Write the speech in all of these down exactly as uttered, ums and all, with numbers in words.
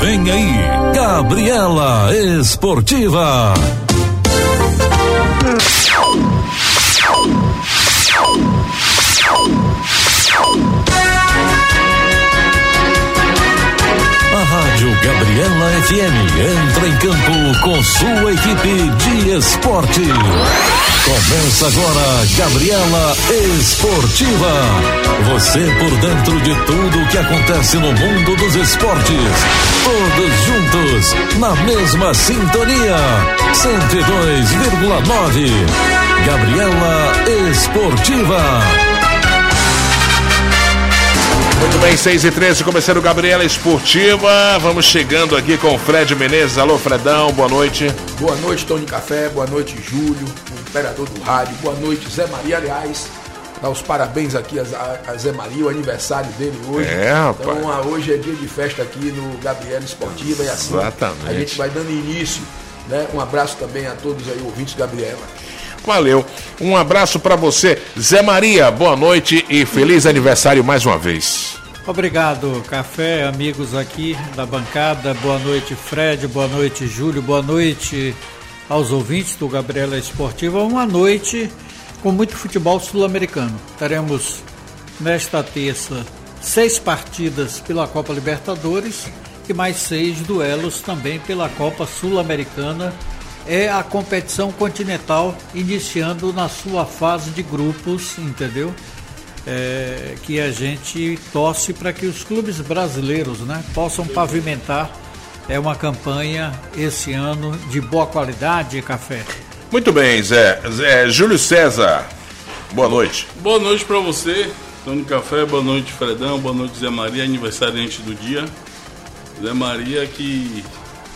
Vem aí, Gabriela Esportiva. A Rádio Gabriela F M entra em campo com sua equipe de esporte. Começa agora Gabriela Esportiva. Você por dentro de tudo o que acontece no mundo dos esportes. Todos juntos, na mesma sintonia. cento e dois vírgula nove. Gabriela Esportiva. Muito bem, seis e treze, começando Gabriela Esportiva. Vamos chegando aqui com o Fred Menezes. Alô, Fredão, boa noite. Boa noite, Tony Café. Boa noite, Júlio, o imperador do rádio. Boa noite, Zé Maria. Aliás, dá os parabéns aqui a, a Zé Maria, o aniversário dele hoje. É, rapaz. Então, a, hoje é dia de festa aqui no Gabriela Esportiva. E assim, exatamente, a gente vai dando início, né? Um abraço também a todos aí, ouvintes Gabriela. Valeu. Um abraço pra você, Zé Maria. Boa noite e feliz aniversário mais uma vez. Obrigado, Café, amigos aqui da bancada. Boa noite, Fred. Boa noite, Júlio. Boa noite aos ouvintes do Gabriela Esportiva. Uma noite com muito futebol sul-americano. Teremos nesta terça seis partidas pela Copa Libertadores e mais seis duelos também pela Copa Sul-Americana. É a competição continental iniciando na sua fase de grupos, entendeu? É, que a gente torce para que os clubes brasileiros, né, possam pavimentar é uma campanha esse ano de boa qualidade, Café. Muito bem, Zé. Zé Júlio César, boa noite. Boa noite para você, Tony Café. Boa noite, Fredão. Boa noite, Zé Maria, aniversariante do dia. Zé Maria que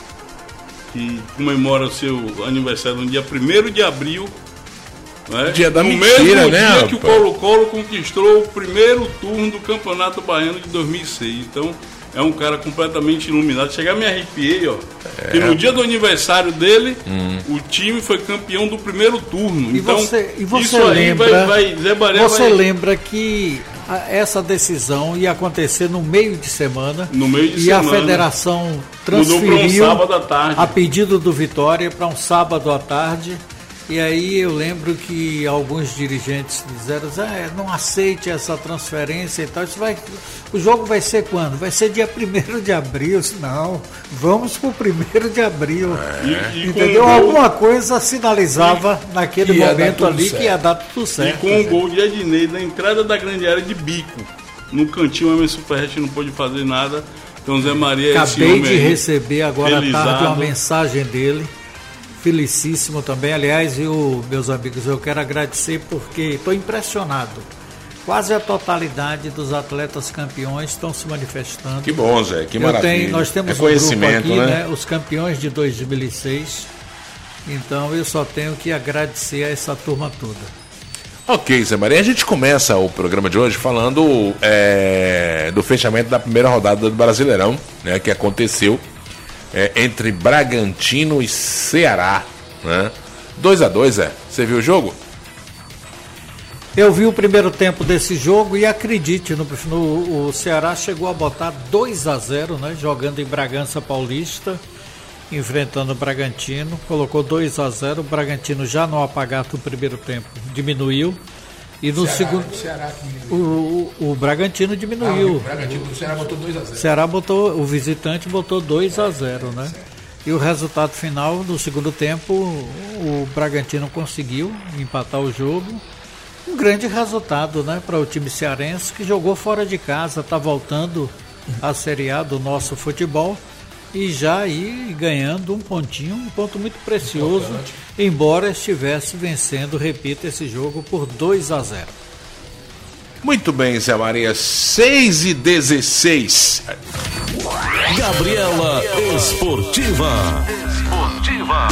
que comemora o seu aniversário no dia primeiro de abril, né? Dia da no mentira, mesmo né, dia rapaz? que o Colo-Colo conquistou o primeiro turno do Campeonato Baiano de dois mil e seis. Então, é um cara completamente iluminado. Chegar, me arrepiei, ó. É. Que no dia do aniversário dele, hum. o time foi campeão do primeiro turno. E então, você, e você isso aí lembra, vai, vai, Zé Maria você vai... lembra que a, essa decisão ia acontecer no meio de semana. No meio de e semana. E a federação transferiu um sábado à tarde. a pedido do Vitória para um sábado à tarde. E aí eu lembro que alguns dirigentes disseram, ah, não aceite essa transferência e tal. Isso vai, o jogo vai ser quando? Vai ser dia primeiro de abril. Não, vamos para o primeiro de abril. É. E, e entendeu? Um Alguma gol... coisa sinalizava e, naquele momento ali certo. Que ia dar tudo certo. E com o um gol de Ednei na entrada da grande área de bico. No cantinho, o Emerson Ferretti não pôde fazer nada. Então, Zé Maria... Acabei de receber agora à tarde uma mensagem dele. Felicíssimo também, aliás, eu, meus amigos, eu quero agradecer porque estou impressionado. Quase a totalidade dos atletas campeões estão se manifestando. Que bom, Zé, que eu maravilha. Tenho, nós temos é conhecimento, um grupo aqui, né? né? Os campeões de dois mil e seis. Então eu só tenho que agradecer a essa turma toda. Ok, Zé Maria, a gente começa o programa de hoje falando é, do fechamento da primeira rodada do Brasileirão, né, que aconteceu É, entre Bragantino e Ceará, né? dois a dois, é. Você viu o jogo? Eu vi o primeiro tempo desse jogo e acredite, no, no, o Ceará chegou a botar dois a zero, né? Jogando em Bragança Paulista, enfrentando o Bragantino, colocou dois a zero, o Bragantino já no apagado do primeiro tempo diminuiu. E no Ceará, segundo. O, Ceará o, o, o Bragantino diminuiu. Ah, o Bragantino, o Ceará botou dois a zero. O Ceará botou, o visitante botou dois a zero, né? E o resultado final do segundo tempo, o Bragantino conseguiu empatar o jogo. Um grande resultado, né, para o time cearense que jogou fora de casa, está voltando à Série A do nosso futebol. E já aí ganhando um pontinho, um ponto muito precioso, importante. Embora estivesse vencendo, repito, esse jogo por dois a zero. Muito bem, Zé Maria, seis e dezesseis. Gabriela Esportiva. Esportiva.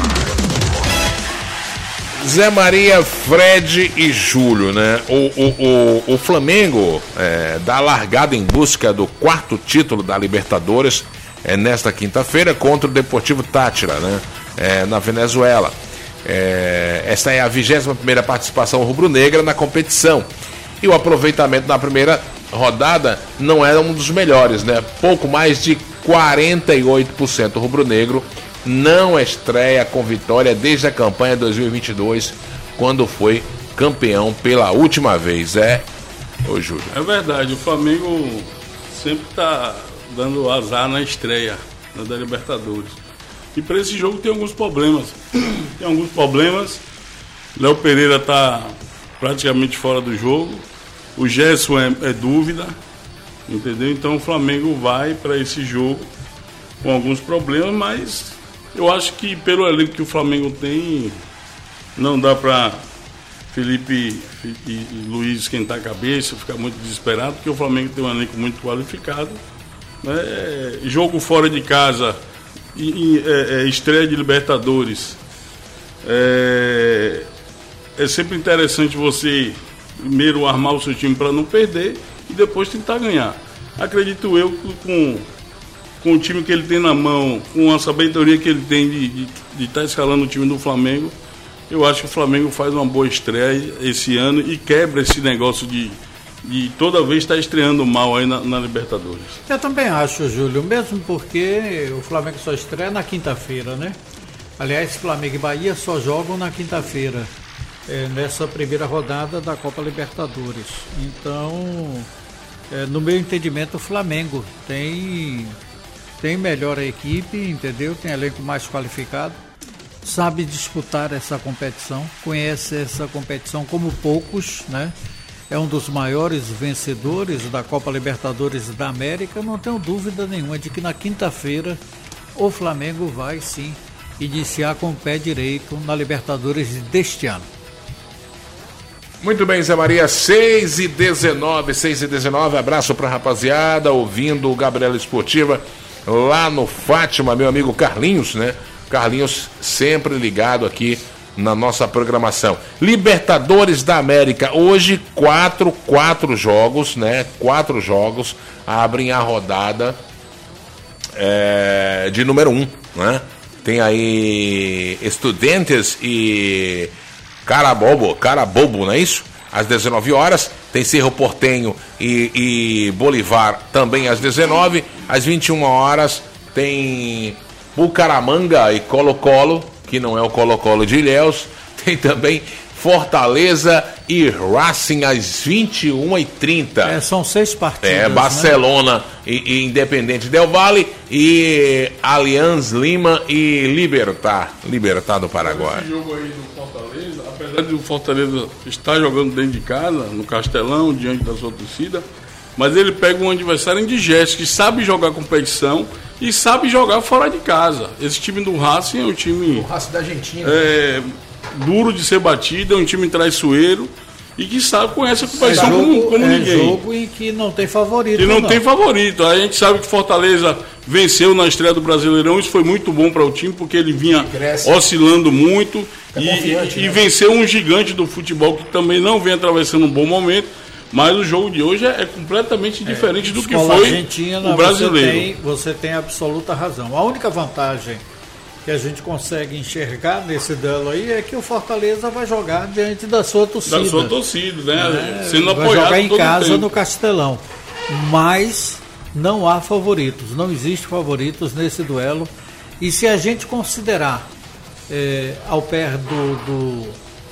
Zé Maria, Fred e Júlio, né? O, o, o, o Flamengo é, dá largada em busca do quarto título da Libertadores. É nesta quinta-feira contra o Deportivo Táchira, né? É, na Venezuela. É, esta é a vigésima primeira participação rubro-negra na competição. E o aproveitamento na primeira rodada não era um dos melhores, né? Pouco mais de quarenta e oito por cento. O rubro-negro não estreia com vitória desde a campanha dois mil e vinte e dois, quando foi campeão pela última vez. É, ô Júlio. É verdade, o Flamengo sempre está dando azar na estreia, né, da Libertadores. E para esse jogo tem alguns problemas. Tem alguns problemas. Léo Pereira está praticamente fora do jogo. O Gerson é, é dúvida. Entendeu? Então o Flamengo vai para esse jogo com alguns problemas, mas eu acho que pelo elenco que o Flamengo tem, não dá para Felipe e, e Luiz esquentar a cabeça, ficar muito desesperado, porque o Flamengo tem um elenco muito qualificado, né? Jogo fora de casa, e, e, é, é, estreia de Libertadores. É, é sempre interessante você primeiro armar o seu time para não perder e depois tentar ganhar. Acredito eu que com, com o time que ele tem na mão, com a sabedoria que ele tem de estar tá escalando o time do Flamengo, eu acho que o Flamengo faz uma boa estreia esse ano e quebra esse negócio de, de toda vez estar tá estreando mal aí na, na Libertadores. Eu também acho, Júlio, mesmo porque o Flamengo só estreia na quinta-feira, né? Aliás, Flamengo e Bahia só jogam na quinta-feira. É, nessa primeira rodada da Copa Libertadores. Então, é, no meu entendimento, o Flamengo tem, tem melhor a equipe, entendeu? Tem elenco mais qualificado, sabe disputar essa competição, conhece essa competição como poucos, né? É um dos maiores vencedores da Copa Libertadores da América. Não tenho dúvida nenhuma de que na quinta-feira o Flamengo vai sim iniciar com o pé direito na Libertadores deste ano. Muito bem, Zé Maria, seis e dezenove, seis e dezenove, abraço pra rapaziada, ouvindo o Gabriela Esportiva lá no Fátima, meu amigo Carlinhos, né? Carlinhos sempre ligado aqui na nossa programação. Libertadores da América, hoje quatro, quatro jogos, né? Quatro jogos abrem a rodada é, de número um, né? Tem aí Estudiantes e Carabobo, Carabobo, não é isso? Às dezenove horas, tem Cerro Porteño e, e Bolívar também às dezenove. Às vinte e uma horas tem Bucaramanga e Colo-Colo, que não é o Colo-Colo de Ilhéus. Tem também Fortaleza e Racing às vinte e uma e trinta. É, são seis partidas. É, Barcelona, né? e, e Independente Del Valle e Alianz Lima e Libertad, Libertad do Paraguai. Esse jogo aí do Fortaleza, apesar de o Fortaleza estar jogando dentro de casa, no Castelão, diante da sua torcida, mas ele pega um adversário indigesto, que sabe jogar competição e sabe jogar fora de casa. Esse time do Racing é um time... O Racing da Argentina. É, duro de ser batido, é um time traiçoeiro e que sabe, conhece a competição é jogo, como, como é ninguém. É jogo em que não tem favorito. E não, não tem favorito. A gente sabe que Fortaleza venceu na estreia do Brasileirão, isso foi muito bom para o time, porque ele vinha oscilando muito é e, e, né? e venceu um gigante do futebol que também não vem atravessando um bom momento. Mas o jogo de hoje é, é completamente é, diferente do que foi Argentina, o brasileiro. Você tem, você tem absoluta razão. A única vantagem que a gente consegue enxergar nesse duelo aí é que o Fortaleza vai jogar diante da sua torcida. Da sua torcida, né? É, Sendo vai apoiado jogar em todo casa tempo. no Castelão. Mas não há favoritos, não existe favoritos nesse duelo. E se a gente considerar é, ao pé do, do,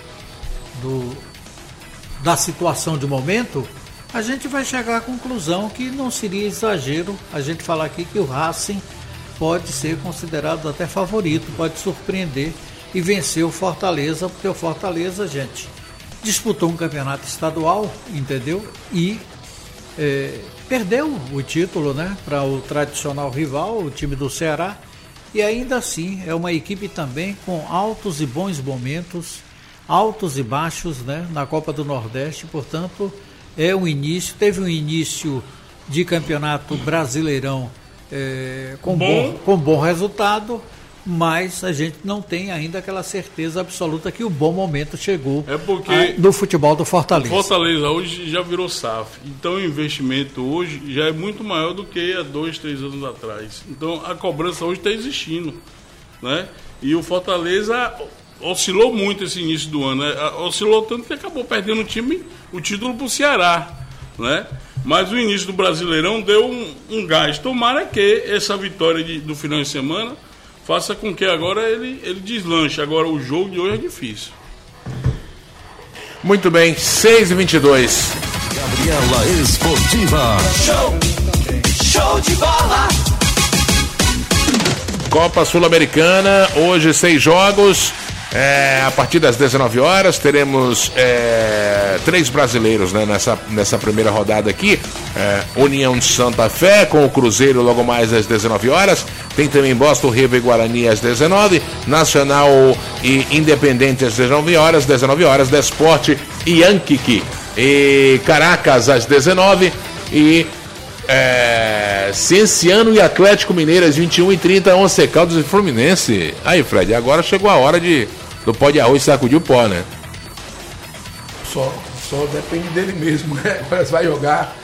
do, da situação de momento, a gente vai chegar à conclusão que não seria exagero a gente falar aqui que o Racing pode ser considerado até favorito, pode surpreender e vencer o Fortaleza, porque o Fortaleza, gente, disputou um campeonato estadual, entendeu? E é, perdeu o título, né, para o tradicional rival, o time do Ceará, e ainda assim é uma equipe também com altos e bons momentos, altos e baixos, né, na Copa do Nordeste. Portanto, é um início, teve um início de campeonato brasileirão É, com, bom. Bom, com bom resultado, mas a gente não tem ainda aquela certeza absoluta que o bom momento chegou é porque a, no futebol do Fortaleza. O Fortaleza hoje já virou S A F, então o investimento hoje já é muito maior do que há dois, três anos atrás. Então a cobrança hoje está existindo, né? E o Fortaleza oscilou muito esse início do ano, né? Oscilou tanto que acabou perdendo o time, o título para o Ceará, né? Mas o início do Brasileirão deu um, um gás. Tomara que essa vitória de, do final de semana faça com que agora ele, ele deslanche. Agora o jogo de hoje é difícil. Muito bem, seis e vinte e dois. Gabriela Esportiva. Show, show de bola. Copa Sul-Americana, hoje seis jogos. É, a partir das dezenove horas teremos é, três brasileiros, né, nessa, nessa primeira rodada aqui. É, União de Santa Fé com o Cruzeiro logo mais às dezenove horas. Tem também Boston River e Guarani às dezenove. Nacional e Independente às dezenove horas. dezenove horas, Desporte e Anquique e Caracas às dezenove. E é, Cienciano e Atlético Mineiro às vinte e uma e trinta. Once Caldas e Fluminense. Aí, Fred, agora chegou a hora de do pó de arroz sacudir o pó, né? Só, só depende dele mesmo, né? Você vai jogar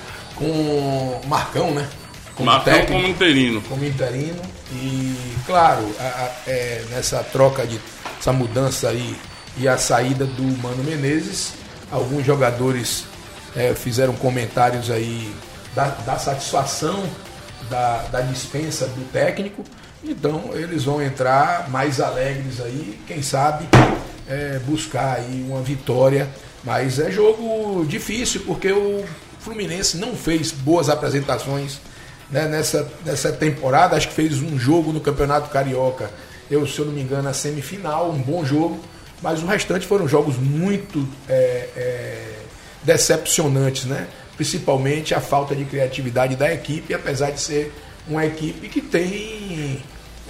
com Marcão, né? Como Marcão técnico, como interino. Como interino. E, claro, a, a, é, nessa troca, de essa mudança aí e a saída do Mano Menezes, alguns jogadores é, fizeram comentários aí da, da satisfação da, da dispensa do técnico. Então eles vão entrar mais alegres aí, quem sabe é, buscar aí uma vitória. Mas é jogo difícil porque o Fluminense não fez boas apresentações, né, nessa, nessa temporada. Acho que fez um jogo no Campeonato Carioca, eu, se eu não me engano, a semifinal, um bom jogo, mas o restante foram jogos muito é, é, decepcionantes, né? Principalmente a falta de criatividade da equipe, apesar de ser uma equipe que tem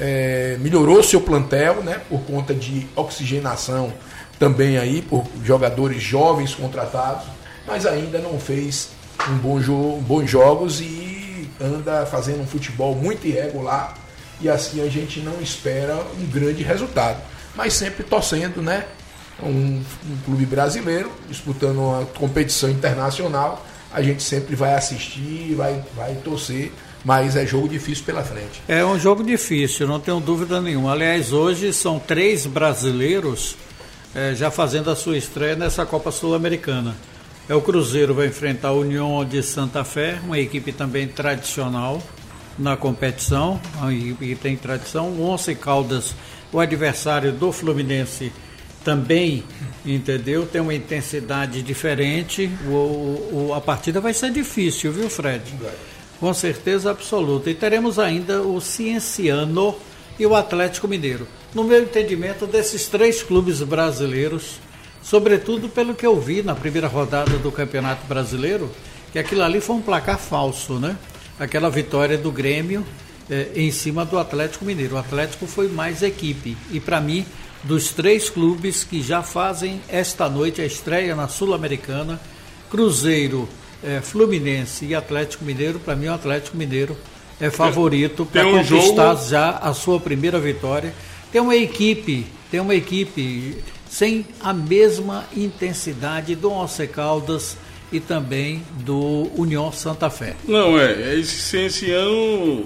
é, melhorou seu plantel, né, por conta de oxigenação também aí, por jogadores jovens contratados, mas ainda não fez um bom jogo, bons jogos e anda fazendo um futebol muito irregular, e assim a gente não espera um grande resultado, mas sempre torcendo, né, um, um clube brasileiro disputando uma competição internacional, a gente sempre vai assistir, vai, vai torcer. Mas é jogo difícil pela frente. É um jogo difícil, não tenho dúvida nenhuma. Aliás, hoje são três brasileiros é, já fazendo a sua estreia nessa Copa Sul-Americana. É o Cruzeiro vai enfrentar a União de Santa Fé, uma equipe também tradicional na competição, uma equipe que tem tradição. O Once Caldas, o adversário do Fluminense, também, entendeu? Tem uma intensidade diferente. O, o, a partida vai ser difícil, viu, Fred? Com certeza absoluta. E teremos ainda o Cienciano e o Atlético Mineiro. No meu entendimento, desses três clubes brasileiros, sobretudo pelo que eu vi na primeira rodada do Campeonato Brasileiro, que aquilo ali foi um placar falso, né? Aquela vitória do Grêmio eh, em cima do Atlético Mineiro. O Atlético foi mais equipe. E para mim, dos três clubes que já fazem esta noite a estreia na Sul-Americana, Cruzeiro, É, Fluminense e Atlético Mineiro, para mim o Atlético Mineiro é favorito para um conquistar jogo... já a sua primeira vitória. Tem uma equipe, tem uma equipe sem a mesma intensidade do Once Caldas e também do União Santa Fé. Não, é, esse Cienciano,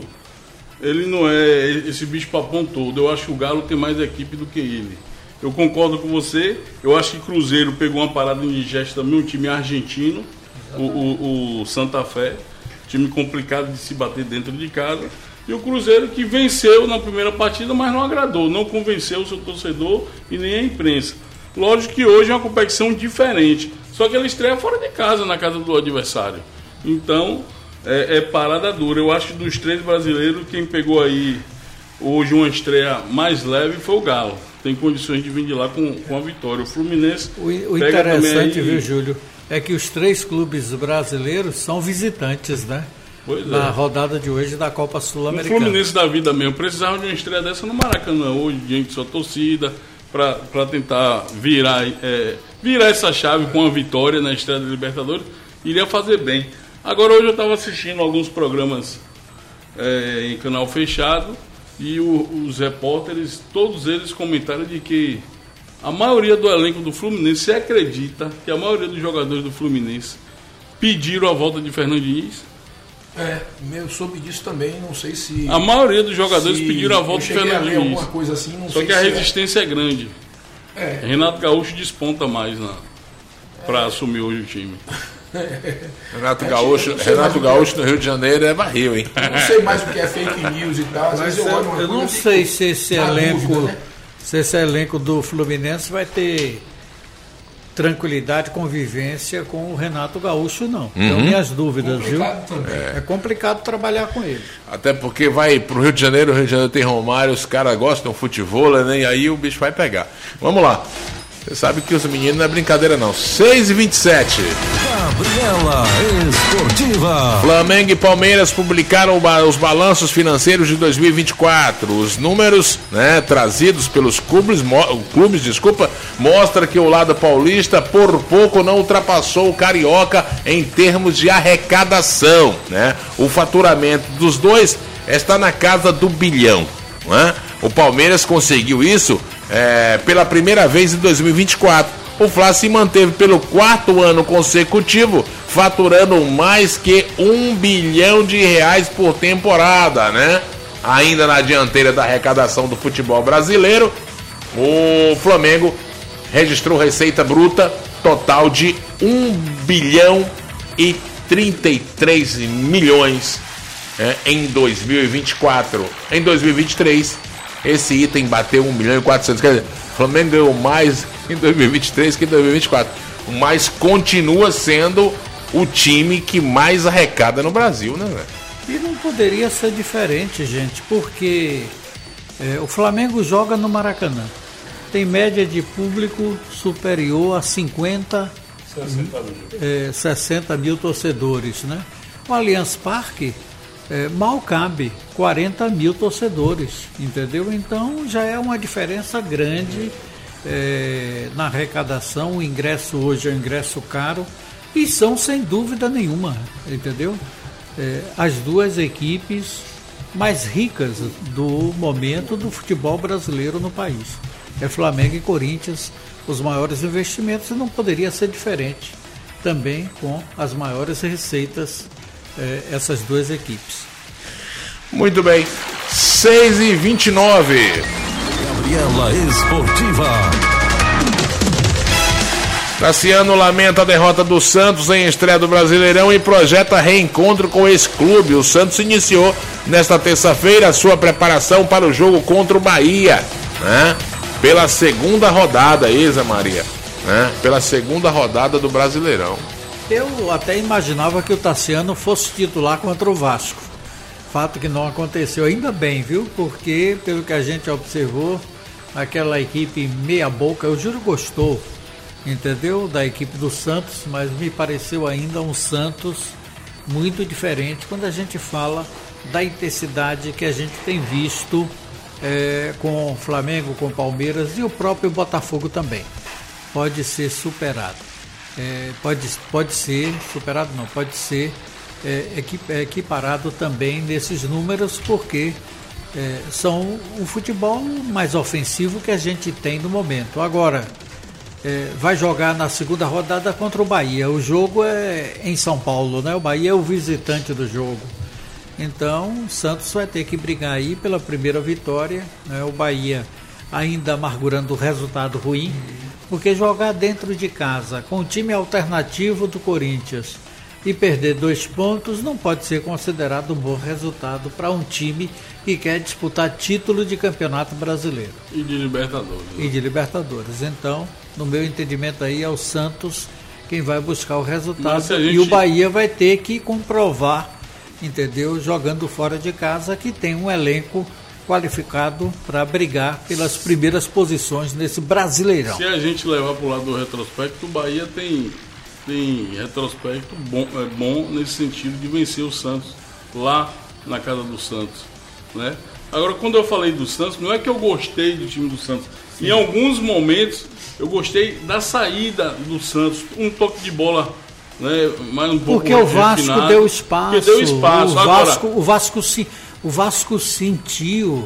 ele não é esse bicho papão todo. Eu acho que o Galo tem mais equipe do que ele. Eu concordo com você, eu acho que Cruzeiro pegou uma parada indigesta também, um time argentino. O, o, o Santa Fé, time complicado de se bater dentro de casa, e o Cruzeiro que venceu na primeira partida, mas não agradou, não convenceu o seu torcedor e nem a imprensa. Lógico que hoje é uma competição diferente, só que ela estreia fora de casa, na casa do adversário. Então é, é parada dura. Eu acho que dos três brasileiros, quem pegou aí hoje uma estreia mais leve foi o Galo. Tem condições de vir de lá com, com a vitória. O Fluminense o, o pega interessante, aí, viu, Júlio, é que os três clubes brasileiros são visitantes, né? Pois na é. rodada de hoje da Copa Sul-Americana. O Fluminense da vida mesmo precisava de uma estreia dessa no Maracanã hoje, diante de sua torcida, para tentar virar, é, virar essa chave com a vitória na estreia da Libertadores, iria fazer bem. Agora hoje eu estava assistindo alguns programas é, em canal fechado e o, os repórteres, todos eles comentaram de que a maioria do elenco do Fluminense acredita que a maioria dos jogadores do Fluminense pediram a volta de Fernando Diniz. É, eu soube disso também, não sei se... A maioria dos jogadores pediram a volta de Fernando Diniz. Alguma coisa assim, não Só sei que a se resistência é, é grande. É. Renato Gaúcho desponta mais para é. assumir hoje o time. Renato Gaúcho, Renato Gaúcho no Rio de Janeiro é barril, hein? Eu não sei mais o que é fake news e tal. Às vezes eu olho uma Eu coisa não e sei fico se esse na elenco, dúvida, né? se esse elenco do Fluminense vai ter tranquilidade, convivência com o Renato Gaúcho, não. Tenho minhas dúvidas, viu? Complicado também. É complicado trabalhar com ele. Até porque vai pro Rio de Janeiro, o Rio de Janeiro tem Romário, os caras gostam de futebol, né? E aí o bicho vai pegar. Vamos lá. Você sabe que os meninos não é brincadeira, não. seis e vinte e sete. Gabriela Esportiva. Flamengo e Palmeiras publicaram os balanços financeiros de dois mil e vinte e quatro. Os números, né, trazidos pelos clubes, mo- clubes, desculpa, mostra que o lado paulista por pouco não ultrapassou o carioca em termos de arrecadação, né? O faturamento dos dois está na casa do bilhão, né? O Palmeiras conseguiu isso é, pela primeira vez em dois mil e vinte e quatro. O Fla se manteve pelo quarto ano consecutivo, faturando mais que um bilhão de reais por temporada, né? Ainda na dianteira da arrecadação do futebol brasileiro, o Flamengo registrou receita bruta total de um bilhão e trinta e três milhões é, em dois mil e vinte e quatro. Em dois mil e vinte e três, esse item bateu um milhão e quatrocentos. Quer dizer, o Flamengo ganhou mais em dois mil e vinte e três que em dois mil e vinte e quatro. Mas continua sendo o time que mais arrecada no Brasil, né, velho? E não poderia ser diferente, gente, porque é, o Flamengo joga no Maracanã. Tem média de público superior a cinquenta, é, sessenta mil torcedores, né? O Allianz Parque é, mal cabe quarenta mil torcedores, entendeu? Então já é uma diferença grande é, na arrecadação. O ingresso hoje é um ingresso caro e são sem dúvida nenhuma, entendeu? É, as duas equipes mais ricas do momento do futebol brasileiro no país. É Flamengo e Corinthians, os maiores investimentos, e não poderia ser diferente também com as maiores receitas, é, essas duas equipes. Muito bem, seis e vinte e nove. Gabriela Esportiva. Tassiano lamenta a derrota do Santos em estreia do Brasileirão e projeta reencontro com esse clube. O Santos iniciou nesta terça-feira a sua preparação para o jogo contra o Bahia, né? Pela segunda rodada, Isa Maria, né? Pela segunda rodada do Brasileirão. Eu até imaginava que o Tassiano fosse titular contra o Vasco. Fato que não aconteceu, ainda bem, viu? Porque, pelo que a gente observou, aquela equipe meia boca, o Júlio gostou, entendeu? Da equipe do Santos, mas me pareceu ainda um Santos muito diferente quando a gente fala da intensidade que a gente tem visto é, com o Flamengo, com o Palmeiras e o próprio Botafogo também. Pode ser superado. É, pode, pode ser superado, não, pode ser é, equiparado também nesses números, porque é, são o futebol mais ofensivo que a gente tem no momento. Agora, é, vai jogar na segunda rodada contra o Bahia. O jogo é em São Paulo, né? O Bahia é o visitante do jogo. Então, o Santos vai ter que brigar aí pela primeira vitória, né? O Bahia ainda amargurando o resultado ruim, porque jogar dentro de casa com o time alternativo do Corinthians e perder dois pontos não pode ser considerado um bom resultado para um time que quer disputar título de campeonato brasileiro. E de Libertadores. E de Libertadores. Então, no meu entendimento aí, é o Santos quem vai buscar o resultado. Gente... E o Bahia vai ter que comprovar, entendeu? Jogando fora de casa, que tem um elenco qualificado para brigar pelas primeiras posições nesse Brasileirão. Se a gente levar para o lado do retrospecto, o Bahia tem, tem retrospecto bom, é bom nesse sentido de vencer o Santos lá na casa do Santos, né? Agora, quando eu falei do Santos, não é que eu gostei do time do Santos. Sim. Em alguns momentos eu gostei da saída do Santos, um toque de bola, né, mais um pouco porque o Vasco refinado, deu espaço, deu espaço. O Agora, Vasco, o Vasco se O Vasco sentiu,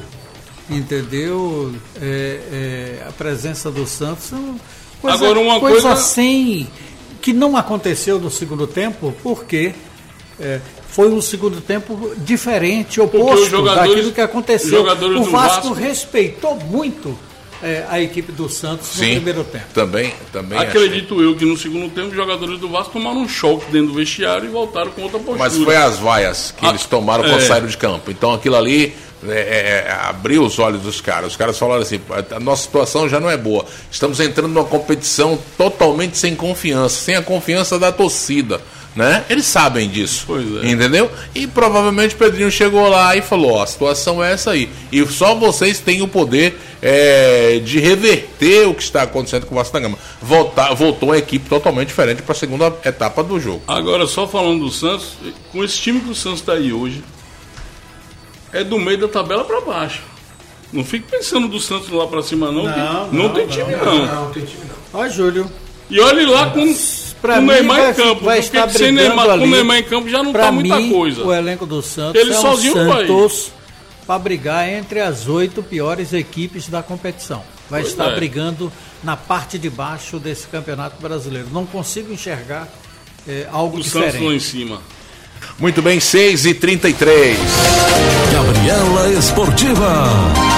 entendeu, é, é, a presença do Santos. Coisa, Agora uma coisa, coisa assim que não aconteceu no segundo tempo, porque é, foi um segundo tempo diferente, oposto daquilo que aconteceu. O Vasco, Vasco respeitou muito é, a equipe do Santos no Sim, primeiro tempo. Também, também Acredito achei. eu que no segundo tempo os jogadores do Vasco tomaram um choque dentro do vestiário e voltaram com outra postura. Mas foi as vaias que Ah, eles tomaram quando é. saíram de campo. Então aquilo ali é, é, abriu os olhos dos caras. Os caras falaram assim, a nossa situação já não é boa. Estamos entrando numa competição totalmente sem confiança, sem a confiança da torcida. Né? Eles sabem disso, Pois é. entendeu? E provavelmente o Pedrinho chegou lá e falou, ó, a situação é essa aí. E só vocês têm o poder é, de reverter o que está acontecendo com o Vasco da Gama. Voltar, voltou a equipe totalmente diferente para a segunda etapa do jogo. Agora, só falando do Santos, com esse time que o Santos está aí hoje, é do meio da tabela para baixo. Não fique pensando do Santos lá para cima, não. Não, que não, não tem não, time, Não, não. não, não tem time não. Ó, Júlio. E olhe lá com Pra o mim, Neymar vai, em campo. vai Porque estar sem brigando Neymar, ali. com o Neymar em campo já não Pra tá muita mim, coisa. o elenco do Santos Ele é sozinho um vai. Santos para brigar entre as oito piores equipes da competição. Vai Pois estar é. brigando na parte de baixo desse campeonato brasileiro. Não consigo enxergar é, algo O Santos lá em diferente. cima. Muito bem, seis e trinta e três. Gabriela Esportiva.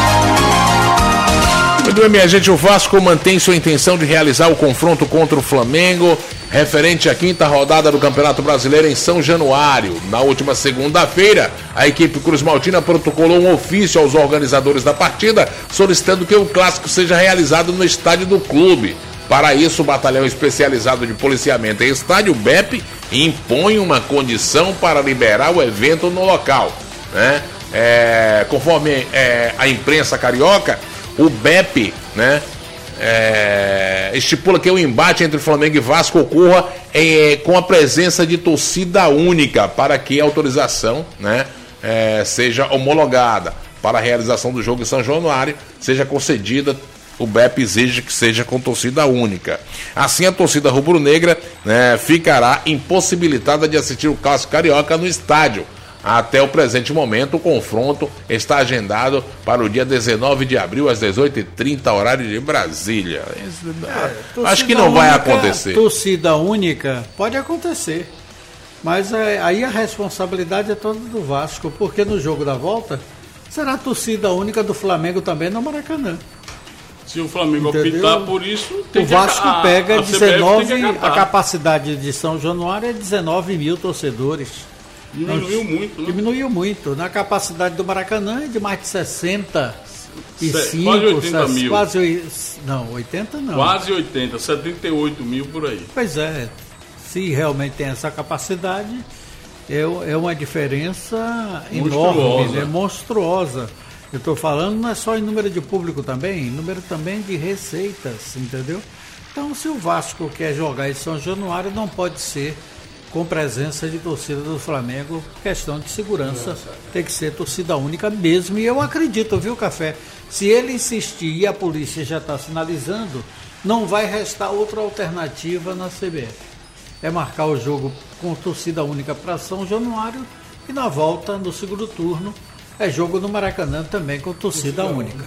Muito bem, minha gente, o Vasco mantém sua intenção de realizar o confronto contra o Flamengo, referente à quinta rodada do Campeonato Brasileiro em São Januário. Na última segunda-feira, a equipe Cruz Maltina protocolou um ofício aos organizadores da partida, solicitando que o clássico seja realizado no estádio do clube. Para isso, o Batalhão Especializado de Policiamento em Estádio, B E P, impõe uma condição para liberar o evento no local, né? É, conforme é, a imprensa carioca, o B E P, né, é, estipula que o embate entre Flamengo e Vasco ocorra é, com a presença de torcida única para que a autorização, né, é, seja homologada. Para a realização do jogo em São Januário, seja concedida, o B E P exige que seja com torcida única. Assim, a torcida rubro-negra, né, ficará impossibilitada de assistir o Clássico Carioca no estádio. Até o presente momento, o confronto está agendado para o dia dezenove de abril, às dezoito e trinta, horário de Brasília. É, Acho que não vai única, acontecer. Torcida única pode acontecer. Mas é, aí a responsabilidade é toda do Vasco, porque no jogo da volta será a torcida única do Flamengo também no Maracanã. Se o Flamengo Entendeu? optar por isso, tem O que Vasco a- pega a C B F tem que dezenove, acatar. a capacidade de São Januário é dezenove mil torcedores. Diminuiu muito, né? Diminuiu muito. Na capacidade do Maracanã é de mais de sessenta e cinco, Quase oitenta mil. Quase, oi- não, oitenta não. Quase oitenta, setenta e oito mil por aí. Pois é, se realmente tem essa capacidade, é, é uma diferença enorme, Monstruosa. né? Monstruosa. Eu estou falando não é só em número de público também, em número também de receitas, entendeu? Então, se o Vasco quer jogar em São Januário, não pode ser com presença de torcida do Flamengo, questão de segurança, tem que ser torcida única mesmo, e eu acredito, viu, Café? Se ele insistir e a polícia já está sinalizando, não vai restar outra alternativa na C B F. É marcar o jogo com torcida única para São Januário e na volta, no segundo turno, é jogo no Maracanã também com torcida única.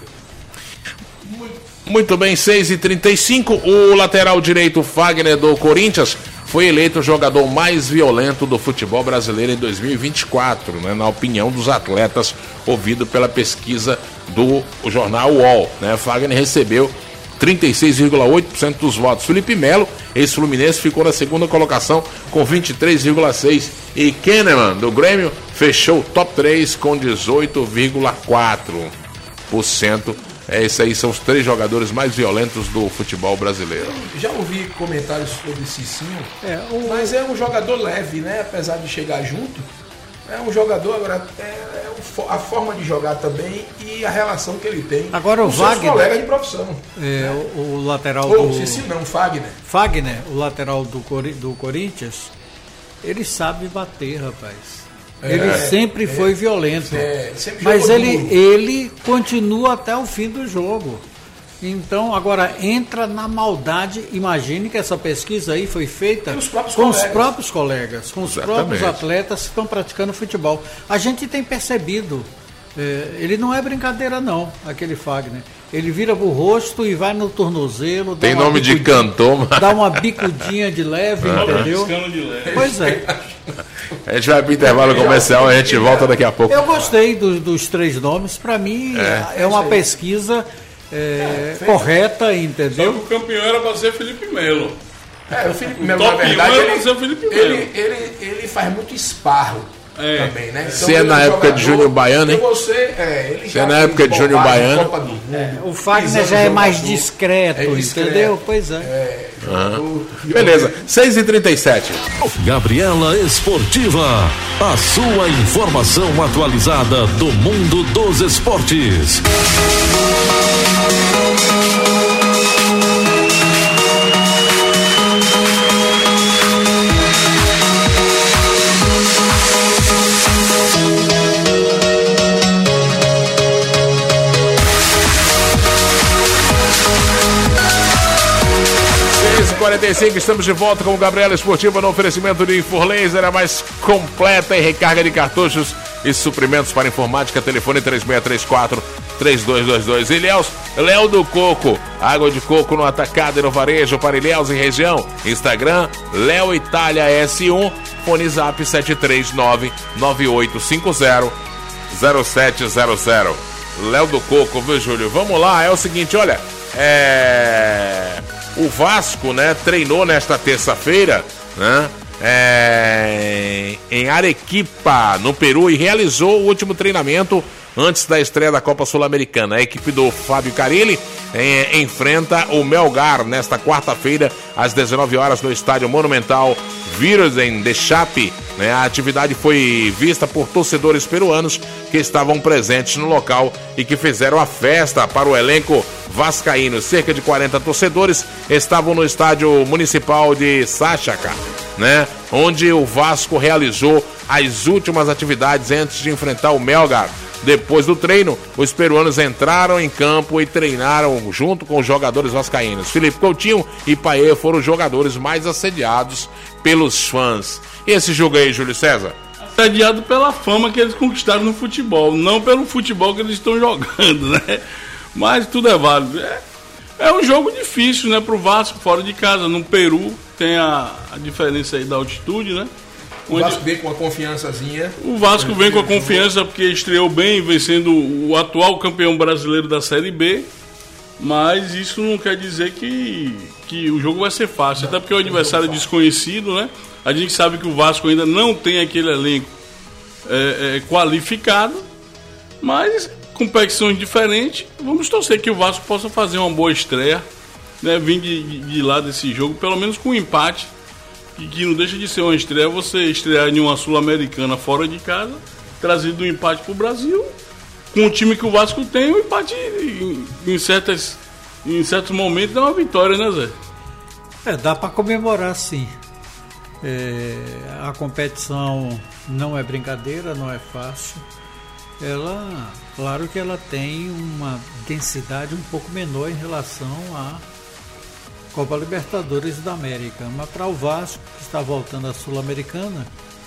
Muito bem, seis e trinta e cinco, o lateral direito Fagner do Corinthians foi eleito o jogador mais violento do futebol brasileiro em dois mil e vinte e quatro, né, na opinião dos atletas, ouvido pela pesquisa do jornal U O L. Né, Fagner recebeu trinta e seis vírgula oito por cento dos votos. Felipe Melo, ex-fluminense, ficou na segunda colocação com vinte e três vírgula seis por cento. E Kahneman, do Grêmio, fechou o top três com dezoito vírgula quatro por cento. É, esses aí são os três jogadores mais violentos do futebol brasileiro. Já ouvi comentários sobre Cicinho, É, o- mas é um jogador leve, né? Apesar de chegar junto, é um jogador, agora, é, é o fo- a forma de jogar também e a relação que ele tem Agora o com seus Wagner- colegas de profissão. é, o, o lateral Ou do... Cicinho não, Fagner. Fagner, o lateral do, Cori- do Corinthians, ele sabe bater, rapaz. É, ele sempre é, foi violento. é, sempre mas jogou ele, duro. ele continua até o fim do jogo. Então, agora, entra na maldade. Imagine que essa pesquisa aí foi feita Pelos próprios com os colegas. próprios colegas, com os Exatamente. próprios atletas que estão praticando futebol. A gente tem percebido, é, ele não é brincadeira não, aquele Fagner. Ele vira pro rosto e vai no tornozelo. dá Tem uma nome de bicudinha- cantor, mas... Dá uma bicudinha de leve, entendeu? Piscando de leve. Pois é. A gente vai para o intervalo comercial, a gente volta daqui a pouco. Eu gostei do- dos três nomes. Para mim, é, uma pesquisa é, é, correta, entendeu? Só que o campeão era para ser Felipe Melo. É, o Felipe Melo, na verdade, ele, ele, ele, ele, ele faz muito esparro. É. Também, né? Então, se é na época jogador, de Júnior Baiano, hein? Você, é, ele se é na época de Júnior Baiano. É, o Fagner já é mais discreto, é discreto, entendeu? Pois é. é uhum. Beleza, seis e trinta e sete. Gabriela Esportiva, a sua informação atualizada do mundo dos esportes. quarenta e cinco, estamos de volta com o Gabriela Esportiva no oferecimento de Inforlaser, a mais completa em recarga de cartuchos e suprimentos para informática. Telefone três seis três quatro, três dois dois dois. Ilhéus, Léo do Coco, água de coco no atacado e no varejo para Ilhéus e região. Instagram, Léo Itália S um, fone zap sete três nove, nove oito cinco zero, zero sete zero zero. Léo do Coco, viu, Júlio? Vamos lá, é o seguinte, olha, é... o Vasco, né, treinou nesta terça-feira, né, é, em Arequipa, no Peru, e realizou o último treinamento antes da estreia da Copa Sul-Americana. A equipe do Fábio Carilli é, enfrenta o Melgar nesta quarta-feira, às dezenove horas, no estádio Monumental Virgen de Chape. Né, a atividade foi vista por torcedores peruanos que estavam presentes no local e que fizeram a festa para o elenco vascaíno. Cerca de quarenta torcedores estavam no estádio municipal de Sáchaca, né, onde o Vasco realizou as últimas atividades antes de enfrentar o Melgar. Depois do treino, os peruanos entraram em campo e treinaram junto com os jogadores vascaínos. Felipe Coutinho e Paê foram os jogadores mais assediados pelos fãs. E esse jogo aí, Júlio César? Assediado pela fama que eles conquistaram no futebol, não pelo futebol que eles estão jogando, né? Mas tudo é válido. É, é um jogo difícil, né, pro Vasco, fora de casa. No Peru tem a, a diferença aí da altitude, né? O Vasco vem com uma confiançazinha. O Vasco vem com a confiança porque estreou bem, vencendo o atual campeão brasileiro da Série B. Mas isso não quer dizer que, que o jogo vai ser fácil. Até porque o adversário é desconhecido, né? A gente sabe que o Vasco ainda não tem aquele elenco é, é, qualificado. Mas competições diferentes. Vamos torcer que o Vasco possa fazer uma boa estreia, né? Vim de, de, de lá desse jogo, pelo menos com um empate. E que não deixa de ser uma estreia você estrear em uma Sul-Americana fora de casa, trazido um empate para o Brasil, com o time que o Vasco tem, o um empate em, em, certas, em certos momentos é uma vitória, né, Zé? É, dá para comemorar, sim. É, a competição não é brincadeira, não é fácil. Ela, claro que ela tem uma densidade um pouco menor em relação a Copa Libertadores da América, mas para o Vasco, que está voltando à Sul-Americana,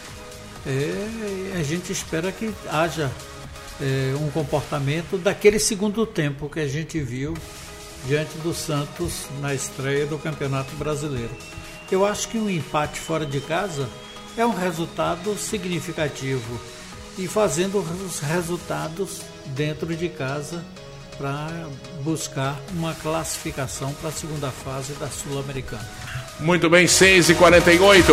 é, a gente espera que haja é, um comportamento daquele segundo tempo que a gente viu diante do Santos na estreia do Campeonato Brasileiro. Eu acho que um empate fora de casa é um resultado significativo, e fazendo os resultados dentro de casa para buscar uma classificação para a segunda fase da Sul-Americana. Muito bem, seis e quarenta e oito.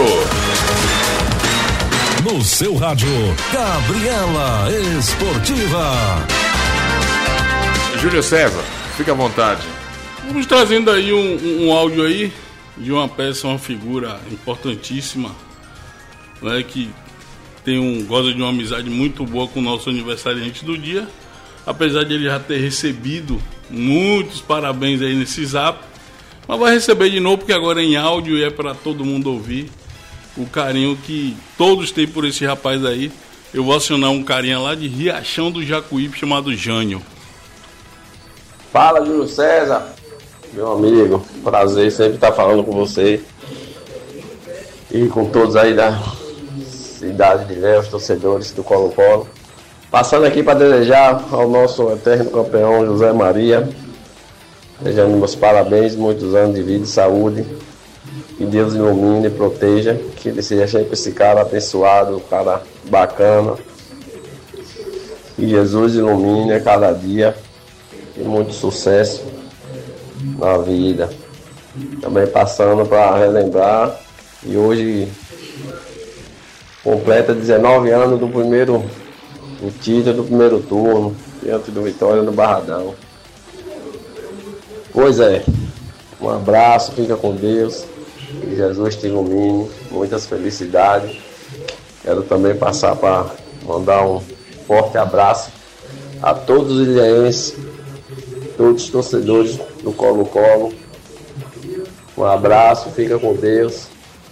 No seu rádio, Gabriela Esportiva. Júlio César, fica à vontade. Vamos trazendo aí um, um áudio aí de uma peça, uma figura importantíssima, né, que tem um, goza de uma amizade muito boa com o nosso aniversariante do dia. Apesar de ele já ter recebido muitos parabéns aí nesse zap, mas vai receber de novo porque agora é em áudio e é para todo mundo ouvir o carinho que todos têm por esse rapaz aí. Eu vou acionar um carinha lá de Riachão do Jacuípe chamado Jânio. Fala, Júlio César, meu amigo, prazer sempre estar falando com você e com todos aí da cidade de Ilhéus, torcedores do Colo-Colo. Passando aqui para desejar ao nosso eterno campeão José Maria, desejando meus parabéns, muitos anos de vida e saúde, que Deus ilumine e proteja, que ele seja sempre esse cara abençoado, um cara bacana, que Jesus ilumine a cada dia e muito sucesso na vida. Também passando para relembrar, e hoje completa dezenove anos do primeiro o título do primeiro turno, diante do Vitória no Barradão. Pois é, um abraço, fica com Deus, que Jesus te ilumine, muitas felicidades. Quero também passar para mandar um forte abraço a todos os ilhéenses, todos os torcedores do Colo-Colo. Um abraço, fica com Deus.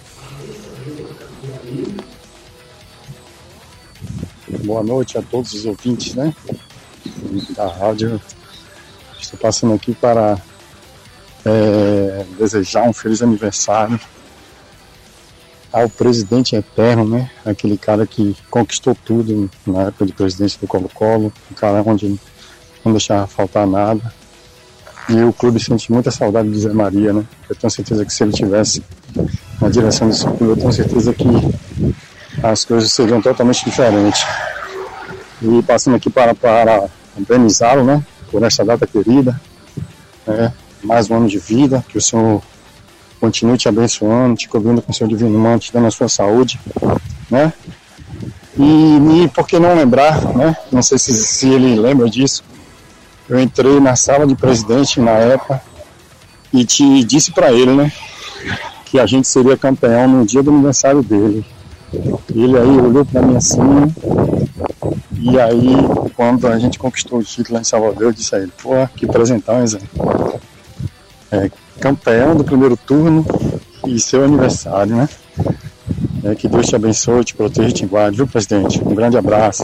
Boa noite a todos os ouvintes, né, da rádio. Estou passando aqui para é, desejar um feliz aniversário ao presidente eterno, né, aquele cara que conquistou tudo na época de presidente do Colo-Colo, um cara onde não deixava faltar nada. E o clube sente muita saudade de Zé Maria, né? Eu tenho certeza que se ele tivesse na direção desse clube, eu tenho certeza que as coisas seriam totalmente diferentes. E passando aqui para, para parabenizá-lo, né, por essa data querida, né, mais um ano de vida, que o Senhor continue te abençoando, te cobrindo com o seu divino manto, te dando a sua saúde, né? E, e por que não lembrar, né? Não sei se, se ele lembra disso. Eu entrei na sala de presidente na época e te disse para ele, né, que a gente seria campeão no dia do aniversário dele. Ele aí olhou para mim assim, e aí quando a gente conquistou o título lá em Salvador, eu disse a ele: pô, que presentão, hein, Zé? É, campeão do primeiro turno e seu aniversário, né? É, que Deus te abençoe, te proteja e te guarde, viu, presidente? Um grande abraço.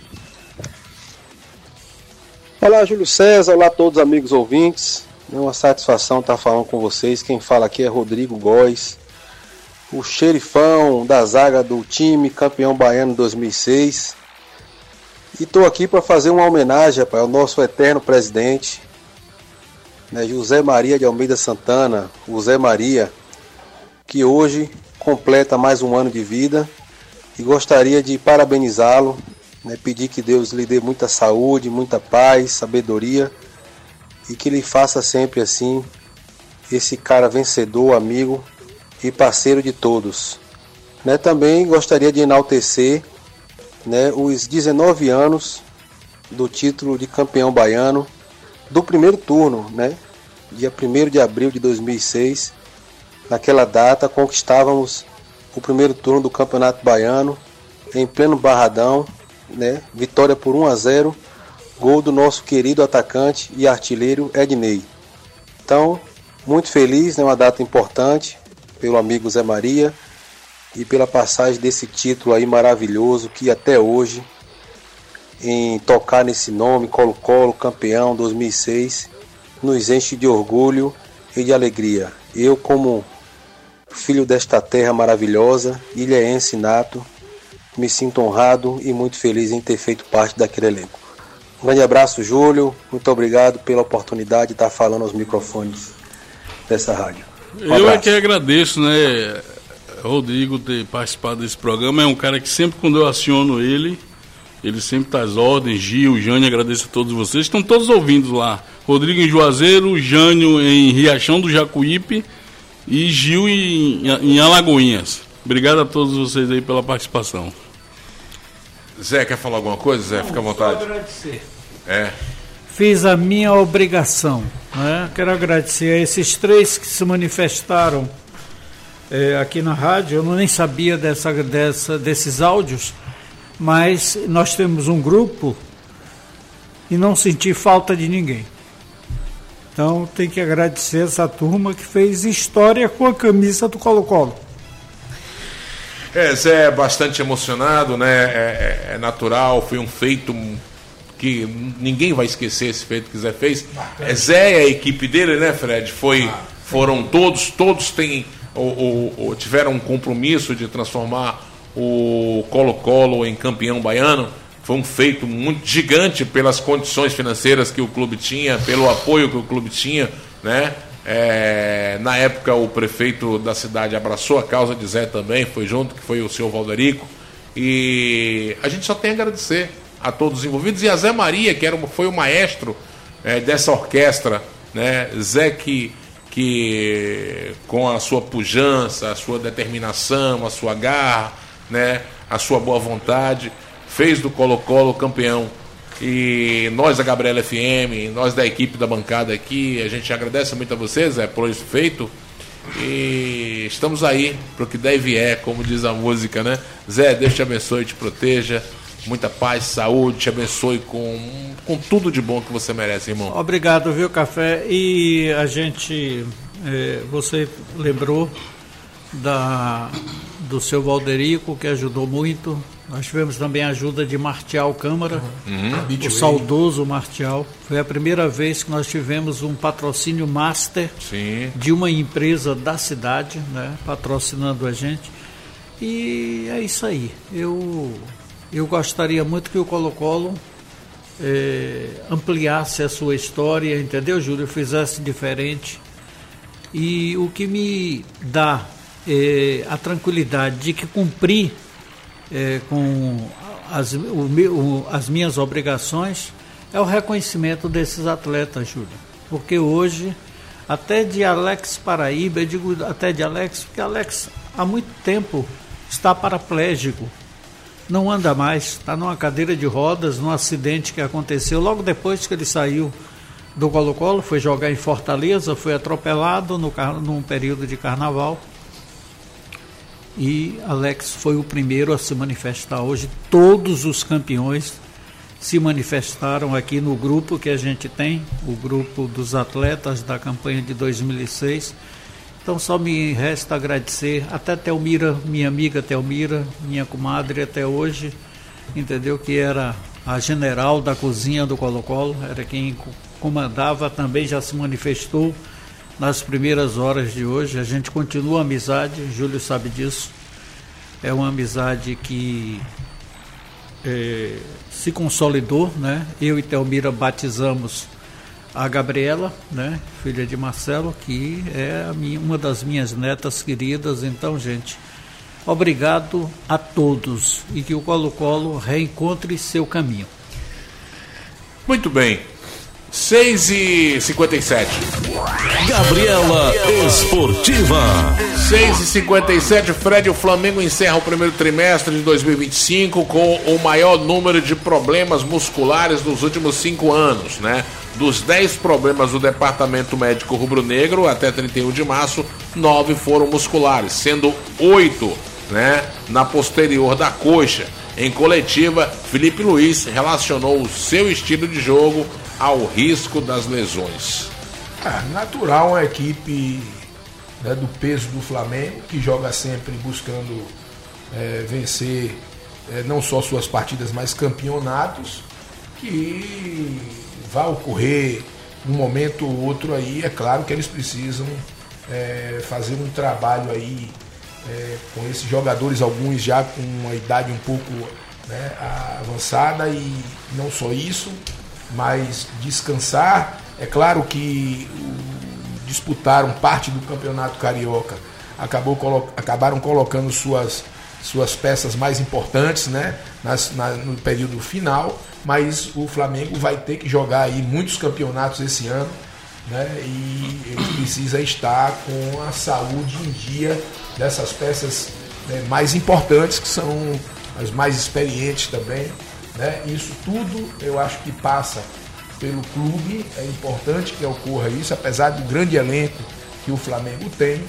Olá, Júlio César, olá a todos os amigos ouvintes. É uma satisfação estar falando com vocês. Quem fala aqui é Rodrigo Góes, o xerifão da zaga do time campeão baiano dois mil e seis. E estou aqui para fazer uma homenagem, rapaz, ao nosso eterno presidente, né, José Maria de Almeida Santana, o Zé Maria, que hoje completa mais um ano de vida, e gostaria de parabenizá-lo, né, pedir que Deus lhe dê muita saúde, muita paz, sabedoria, e que ele faça sempre assim, esse cara vencedor, amigo e parceiro de todos. Né, também gostaria de enaltecer, né, os dezenove anos do título de campeão baiano do primeiro turno, né, dia primeiro de abril de dois mil e seis. Naquela data conquistávamos o primeiro turno do Campeonato Baiano em pleno Barradão, né, vitória por um a zero, gol do nosso querido atacante e artilheiro Ednei. Então, muito feliz, né, uma data importante pelo amigo Zé Maria e pela passagem desse título aí maravilhoso que até hoje, em tocar nesse nome, Colo-Colo, campeão dois mil e seis, nos enche de orgulho e de alegria. Eu, como filho desta terra maravilhosa, ilhéense nato, me sinto honrado e muito feliz em ter feito parte daquele elenco. Um grande abraço, Júlio. Muito obrigado pela oportunidade de estar falando aos microfones dessa rádio. Um Eu é que agradeço, né, Rodrigo, ter participado desse programa. É um cara que sempre quando eu aciono ele, ele sempre está às ordens. Gil, Jânio, agradeço a todos vocês. Estão todos ouvindo lá. Rodrigo em Juazeiro, Jânio em Riachão do Jacuípe e Gil em, em Alagoinhas. Obrigado a todos vocês aí pela participação. Zé, quer falar alguma coisa, Zé? Fica à vontade. Só agradecer. É. Fiz a minha obrigação, né? Quero agradecer a esses três que se manifestaram é, aqui na rádio. Eu nem sabia dessa, dessa, desses áudios, mas nós temos um grupo e não senti falta de ninguém. Então tem que agradecer essa turma que fez história com a camisa do Colo-Colo. É, Zé é bastante emocionado, né? É, é, é natural, foi um feito que ninguém vai esquecer esse feito que Zé fez. É, Zé e a equipe dele, né, Fred? Foi, foram todos, todos têm, ou, ou, ou tiveram um compromisso de transformar o Colo-Colo em campeão baiano. Foi um feito muito gigante pelas condições financeiras que o clube tinha, pelo apoio que o clube tinha, né? É, na época o prefeito da cidade abraçou a causa de Zé também, foi junto, que foi o senhor Valderico, e a gente só tem a agradecer a todos os envolvidos, e a Zé Maria, que era, foi o maestro é, dessa orquestra, né? Zé que, que com a sua pujança, a sua determinação, a sua garra, né? A sua boa vontade, fez do Colo-Colo campeão. E nós da Gabriela F M, nós da equipe da bancada aqui, a gente agradece muito a vocês, Zé, por isso feito. E estamos aí para o que deve é, como diz a música, né? Zé, Deus te abençoe, te proteja, muita paz, saúde, te abençoe com, com tudo de bom que você merece, irmão. Obrigado, viu, Café? E a gente, é, você lembrou da, do seu Valderico, que ajudou muito. Nós tivemos também a ajuda de Martial Câmara, uhum. o saudoso Martial. Foi a primeira vez que nós tivemos um patrocínio master Sim. de uma empresa da cidade, né, patrocinando a gente. E é isso aí. Eu, eu gostaria muito que o Colo-Colo é, ampliasse a sua história, entendeu, Júlio? Fizesse diferente. E o que me dá é, a tranquilidade de que cumprir É, com as, o, o, as minhas obrigações é o reconhecimento desses atletas, Júlio. Porque hoje, até de Alex Paraíba, eu digo até de Alex, porque Alex há muito tempo está paraplégico, não anda mais, está numa cadeira de rodas, num acidente que aconteceu logo depois que ele saiu do Colo-Colo, foi jogar em Fortaleza, foi atropelado no, num período de carnaval. E Alex foi o primeiro a se manifestar. Hoje todos os campeões se manifestaram aqui no grupo que a gente tem, o grupo dos atletas da campanha de dois mil e seis. Então só me resta agradecer até Telmira, minha amiga Telmira, minha comadre até hoje, entendeu, que era a general da cozinha do Colo-Colo, era quem comandava, também já se manifestou nas primeiras horas de hoje. A gente continua a amizade, Júlio sabe disso. É uma amizade que é, se consolidou, né? Eu e Telmira batizamos a Gabriela, né? Filha de Marcelo, que é a minha, uma das minhas netas queridas. Então, gente, obrigado a todos e que o Colo-Colo reencontre seu caminho. Muito bem. seis e cinquenta e sete. Gabriela Esportiva. seis e cinquenta e sete, Fred, o Flamengo encerra o primeiro trimestre de dois mil e vinte e cinco com o maior número de problemas musculares dos últimos cinco anos, né? Dos dez problemas do departamento médico rubro-negro até trinta e um de março, nove foram musculares, sendo oito, né, na posterior da coxa. Em coletiva, Felipe Luiz relacionou o seu estilo de jogo ao risco das lesões. Ah, natural uma equipe, né, do peso do Flamengo, que joga sempre buscando é, vencer é, não só suas partidas, mas campeonatos, que vai ocorrer um momento ou outro aí. É claro que eles precisam é, fazer um trabalho aí é, com esses jogadores, alguns já com uma idade um pouco, né, avançada, e não só isso, mas descansar. É claro que o, disputaram parte do Campeonato Carioca, acabou, colo, acabaram colocando suas, suas peças mais importantes, né, nas, na, no período final, mas o Flamengo vai ter que jogar aí muitos campeonatos esse ano, né, e ele precisa estar com a saúde em dia dessas peças, né, mais importantes, que são as mais experientes também. Né? Isso tudo eu acho que passa pelo clube. É importante que ocorra isso, apesar do grande elenco que o Flamengo tem.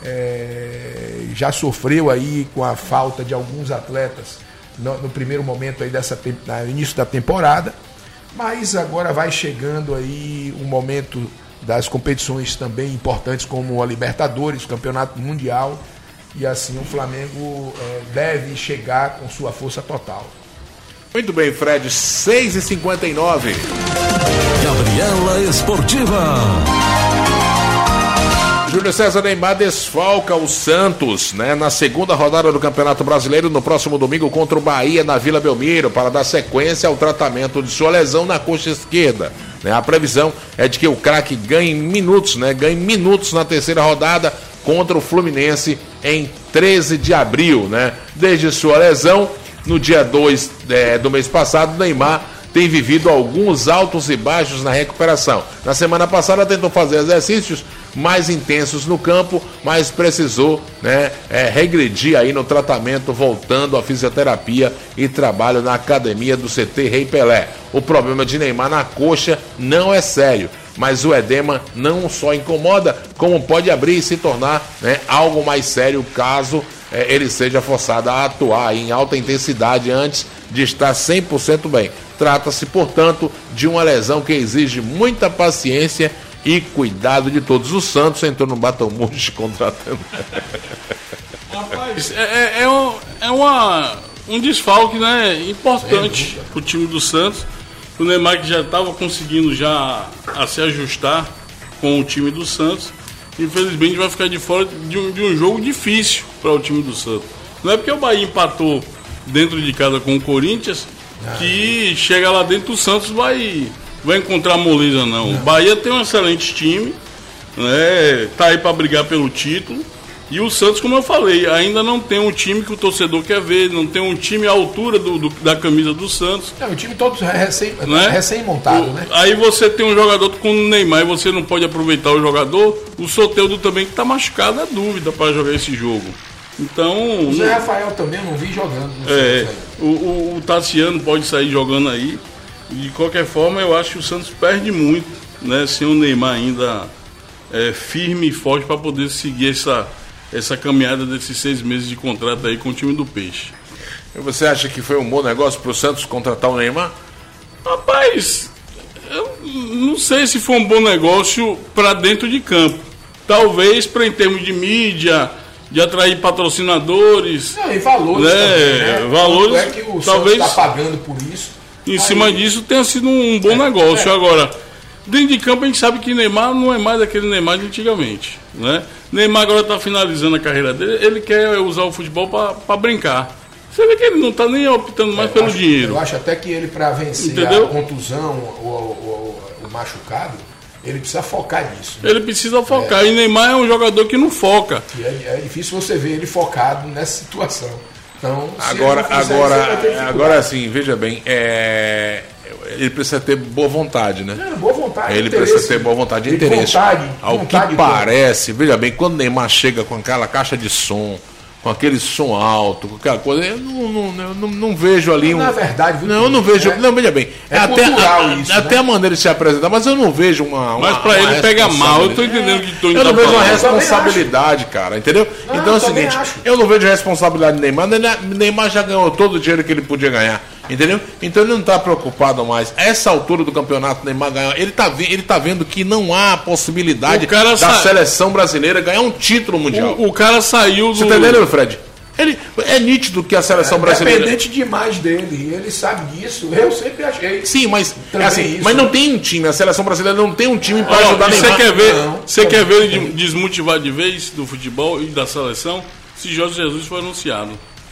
É, já sofreu aí com a falta de alguns atletas no, no primeiro momento aí dessa, no início da temporada, mas agora vai chegando aí um momento das competições também importantes, como a Libertadores, o Campeonato Mundial, e assim o Flamengo é, deve chegar com sua força total. Muito bem, Fred, seis e cinquenta e nove. Gabriela Esportiva. Júlio César, Neymar desfalca o Santos, né, na segunda rodada do Campeonato Brasileiro no próximo domingo contra o Bahia na Vila Belmiro, para dar sequência ao tratamento de sua lesão na coxa esquerda. Né, a previsão é de que o craque ganhe minutos, né, ganhe minutos na terceira rodada contra o Fluminense em treze de abril. Né. Desde sua lesão, no dia dois é, do mês passado, Neymar tem vivido alguns altos e baixos na recuperação. Na semana passada tentou fazer exercícios mais intensos no campo, mas precisou, né, é, regredir aí no tratamento, voltando à fisioterapia e trabalho na academia do C T Rei Pelé. O problema de Neymar na coxa não é sério, mas o edema não só incomoda, como pode abrir e se tornar, né, algo mais sério caso é, ele seja forçado a atuar em alta intensidade antes de estar cem por cento bem. Trata-se, portanto, de uma lesão que exige muita paciência e cuidado de todos. O Santos entrou no Batomute contratando. Rapaz, é, é, um, é uma, um desfalque, né, importante para o time do Santos. O Neymar, que já estava conseguindo já a se ajustar com o time do Santos, infelizmente vai ficar de fora de um, de um jogo difícil para o time do Santos. Não é porque o Bahia empatou dentro de casa com o Corinthians que chega lá dentro, o Santos vai, vai encontrar moleza, não. não. O Bahia tem um excelente time, né, tá aí para brigar pelo título. E o Santos, como eu falei, ainda não tem um time que o torcedor quer ver, não tem um time à altura do, do, da camisa do Santos. É, o time todo recém, né? recém-montado, o, né? Aí você tem um jogador com o Neymar e você não pode aproveitar o jogador. O Soteldo também, que está machucado, é dúvida para jogar esse jogo. Então... O Zé Rafael também eu não vi jogando. Não é, o, o, o Tassiano pode sair jogando aí. De qualquer forma, eu acho que o Santos perde muito, né? Sem o Neymar ainda é, firme e forte para poder seguir essa... essa caminhada desses seis meses de contrato aí com o time do Peixe. E você acha que foi um bom negócio para o Santos contratar o Neymar? Rapaz, eu não sei se foi um bom negócio para dentro de campo. Talvez para em termos de mídia, de atrair patrocinadores. Não, e valores né? também, né? Valores, é que o talvez Santos está pagando por isso. Em aí... cima disso tenha sido um bom é, negócio. É. Agora, dentro de campo a gente sabe que Neymar não é mais aquele Neymar de antigamente, né? Neymar agora está finalizando a carreira dele, ele quer usar o futebol para brincar. Você vê que ele não está nem optando mais eu pelo acho, dinheiro. Eu acho até que ele, para vencer Entendeu? a contusão, o, o, o, o machucado, ele precisa focar nisso. Né? Ele precisa focar, é. E Neymar é um jogador que não foca. E é, é difícil você ver ele focado nessa situação. Então, agora, agora, isso, agora sim, veja bem, é... ele precisa ter boa vontade, né? É, boa vontade, ele interesse. precisa ter boa vontade e interesse. Vontade, Ao vontade que parece, veja bem, quando o Neymar chega com aquela caixa de som, com aquele som alto, com aquela coisa, eu não, não, eu não, não vejo ali não, um. Na verdade, não, eu não vejo. É, não, veja bem, é, é até, a, isso, até né? a maneira de se apresentar, mas eu não vejo uma. Mas para ele pega mal, eu tô entendendo que tô Eu não vejo uma responsabilidade, cara, entendeu? Não, então é o seguinte, acho. eu não vejo responsabilidade do Neymar. Neymar já ganhou todo o dinheiro que ele podia ganhar. Entendeu? Então ele não está preocupado mais. A essa altura do campeonato, Neymar ganhar. Ele está ele tá vendo que não há possibilidade da sa... seleção brasileira ganhar um título mundial. O, o cara saiu do. Você está entendendo, Fred? Ele, é nítido que a seleção é, brasileira. Independente demais dele, ele sabe disso. Eu sempre achei. Sim, mas é assim, mas não tem um time. A seleção brasileira não tem um time para oh, ajudar Neymar. Você quer ver? Você quer ver ele desmotivar de vez do futebol e da seleção? Se Jorge Jesus for anunciado.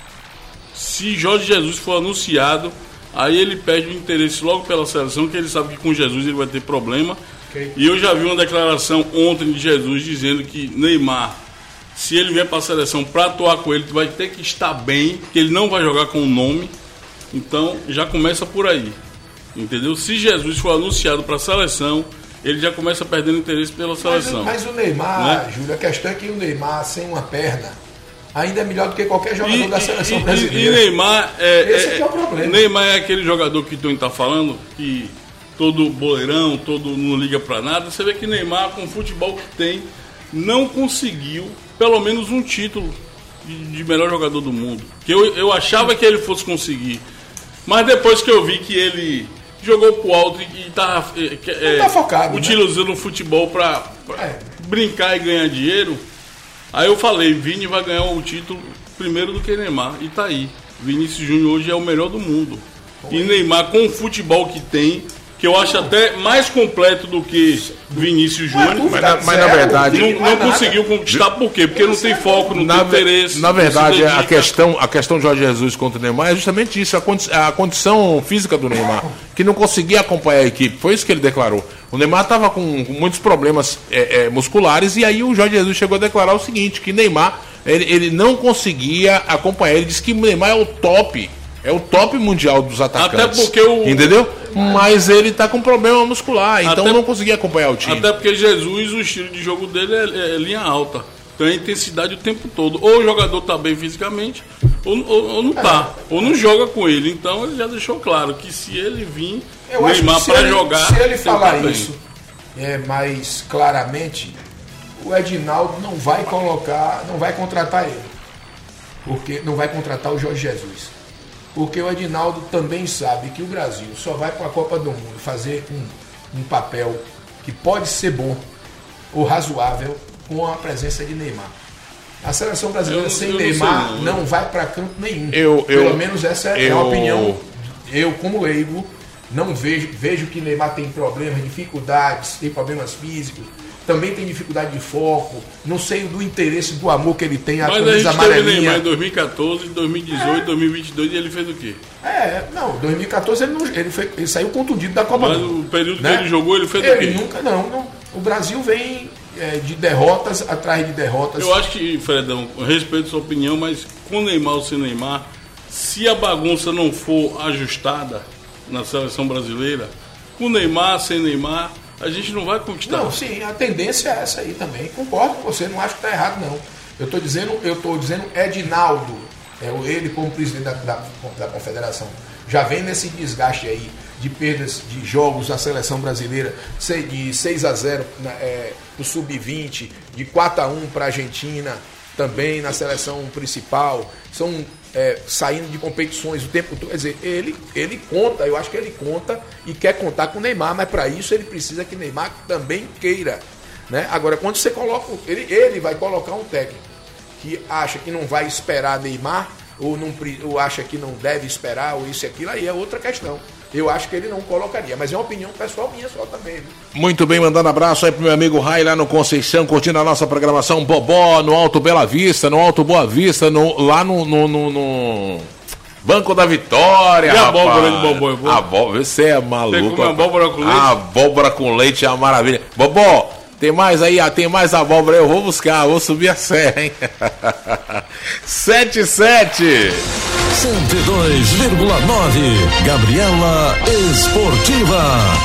Se Jorge Jesus for anunciado, aí ele perde o interesse logo pela seleção, que ele sabe que com Jesus ele vai ter problema. Okay. E eu já vi uma declaração ontem de Jesus dizendo que Neymar, se ele vier para a seleção para atuar com ele, vai ter que estar bem, que ele não vai jogar com o nome. Então já começa por aí, entendeu? Se Jesus for anunciado para a seleção, ele já começa perdendo interesse pela seleção. Mas, mas o Neymar, né? Júlio, a questão é que o Neymar sem uma perna ainda é melhor do que qualquer jogador e, da seleção e, brasileira. E Neymar é, Esse é, é, é o problema. Neymar é aquele jogador que tu está falando, que todo boleirão, todo não liga para nada. Você vê que Neymar, com o futebol que tem, não conseguiu pelo menos um título de, de melhor jogador do mundo. Que eu, eu achava que ele fosse conseguir. Mas depois que eu vi que ele jogou pro alto e estava é, tá focado, utilizando né? o futebol para é. brincar e ganhar dinheiro. Aí eu falei, Vini vai ganhar o título primeiro do que Neymar. E tá aí. Vinícius Júnior hoje é o melhor do mundo. E Neymar, com o futebol que tem, que eu acho até mais completo do que Vinícius Júnior. Mas, mas, mas na verdade... Não, não conseguiu conquistar por quê? Porque não tem foco, não na, tem interesse. Na verdade, a questão, a questão de Jorge Jesus contra o Neymar é justamente isso, a, condi a condição física do Neymar, que não conseguia acompanhar a equipe. Foi isso que ele declarou. O Neymar estava com, com muitos problemas é, é, musculares, e aí o Jorge Jesus chegou a declarar o seguinte, que Neymar, ele, ele não conseguia acompanhar. Ele disse que o Neymar é o top, é o top mundial dos atacantes. Até porque o... Entendeu? mas ele tá com problema muscular, então Até- não conseguia acompanhar o time. Até porque Jesus, o estilo de jogo dele é, é linha alta. Então é intensidade o tempo todo. Ou o jogador tá bem fisicamente, ou, ou, ou não tá. Ou não joga com ele. Então ele já deixou claro que se ele vir Eu acho Neymar que se para ele, jogar. se ele tem falar que tá isso é, mais claramente, o Edinaldo não vai colocar, não vai contratar ele. Porque não vai contratar o Jorge Jesus. Porque o Edinaldo também sabe que o Brasil só vai para a Copa do Mundo fazer um, um papel que pode ser bom ou razoável com a presença de Neymar. A seleção brasileira Eu não- sem eu não Neymar sei, não, não. vai para canto nenhum. Eu- Pelo eu- menos essa é eu- a opinião. Eu, como leigo, não vejo, vejo que Neymar tem problemas, dificuldades, tem problemas físicos, também tem dificuldade de foco, não sei do interesse, do amor que ele tem à Mas a camisa gente teve Neymar amarelinha. em dois mil e quatorze, dois mil e dezoito, dois mil e vinte e dois e ele fez o quê? É, não, dois mil e quatorze ele, não, ele, foi, ele saiu contundido da Copa Mas do Mundo. o período né? que ele jogou, ele fez o Ele quê? nunca, não, não. O Brasil vem é, de derrotas atrás de derrotas. Eu acho que, Fredão, eu respeito sua opinião, mas com o Neymar ou sem Neymar, se a bagunça não for ajustada na seleção brasileira, com Neymar, sem Neymar, a gente não vai conquistar. Não, sim, a tendência é essa aí também. Concordo com você, não acho que está errado, não. Eu estou dizendo, eu estou dizendo Edinaldo, é, ele como presidente da, da, da Confederação, já vem nesse desgaste aí de perdas de jogos da seleção brasileira, sei- de seis a zero na, é, no sub vinte, de quatro a um para a Argentina, também na seleção principal, são é, saindo de competições o tempo todo. Quer dizer, ele, ele conta, eu acho que ele conta e quer contar com o Neymar, mas para isso ele precisa que o Neymar também queira. Né? Agora, quando você coloca, ele, ele vai colocar um técnico que acha que não vai esperar Neymar, ou, não, pre- ou acha que não deve esperar, ou isso e aquilo, aí é outra questão. Eu acho que ele não colocaria, mas é uma opinião pessoal minha só também. Viu? Muito bem, mandando abraço aí pro meu amigo Rai lá no Conceição, curtindo a nossa programação Bobó, no Alto Bela Vista, no Alto Boa Vista, no, lá no, no, no- no Banco da Vitória. E a rapaz. abóbora de Bobó, é boa? A abóbora, você é maluco. Tem como rapaz. abóbora com leite? A abóbora com leite é uma maravilha. Bobó, tem mais aí, ah, tem mais abóbora aí, eu vou buscar, vou subir a serra, hein? sete sete. cento e dois vírgula nove. Gabriela Esportiva.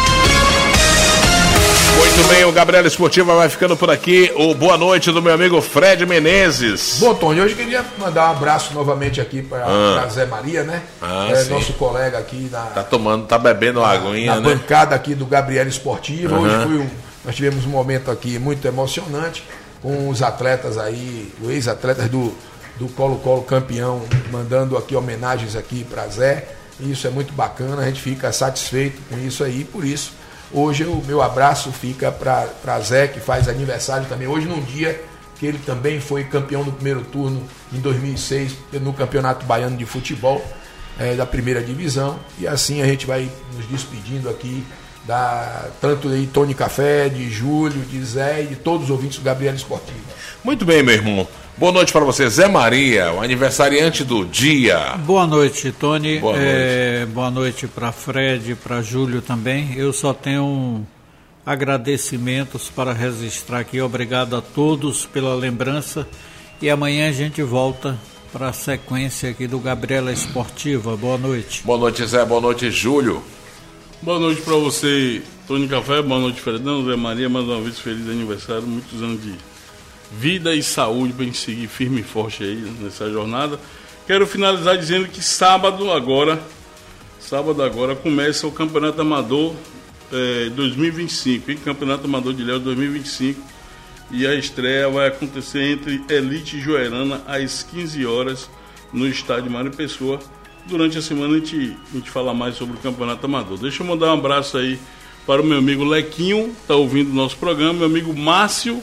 Muito bem, o Gabriela Esportiva vai ficando por aqui. O boa noite do meu amigo Fred Menezes. Bom, Tony, hoje eu queria mandar um abraço novamente aqui para Ah. Zé Maria, né? Ah, é, sim. nosso colega aqui na, Tá tomando, tá bebendo uma aguinha, na né? bancada aqui do Gabriela Esportiva. Hoje Aham. foi um, nós tivemos um momento aqui muito emocionante com os atletas aí, os ex-atletas do, do Colo-Colo campeão, mandando aqui homenagens aqui para Zé. Isso é muito bacana, a gente fica satisfeito com isso aí, por isso hoje o meu abraço fica para Zé, que faz aniversário também hoje, num dia que ele também foi campeão do primeiro turno em dois mil e seis no Campeonato Baiano de Futebol, é, da primeira divisão. E assim a gente vai nos despedindo aqui da, tanto aí Tony Café, de Júlio, de Zé e de todos os ouvintes do Gabriela Esportiva. Muito bem, meu irmão. Boa noite para você, Zé Maria, o aniversariante do dia. Boa noite, Tony. Boa É, boa noite para Fred, para Júlio também. Eu só tenho agradecimentos para registrar aqui. Obrigado a todos pela lembrança. E amanhã a gente volta para a sequência aqui do Gabriela Esportiva. Boa noite. Boa noite, Zé. Boa noite, Júlio. Boa noite pra você, Tony Café. Boa noite, Fredão. Zé Maria, mais uma vez, feliz aniversário. Muitos anos de vida e saúde pra gente seguir firme e forte aí nessa jornada. Quero finalizar dizendo que sábado agora, sábado agora, começa o Campeonato Amador eh, dois mil e vinte e cinco, hein? Campeonato Amador de Léo dois mil e vinte e cinco. E a estreia vai acontecer entre Elite e Joerana às quinze horas no estádio Mário Pessoa. Durante a semana a gente, a gente fala mais sobre o Campeonato Amador. Deixa eu mandar um abraço aí para o meu amigo Lequinho, tá ouvindo o nosso programa, meu amigo Márcio,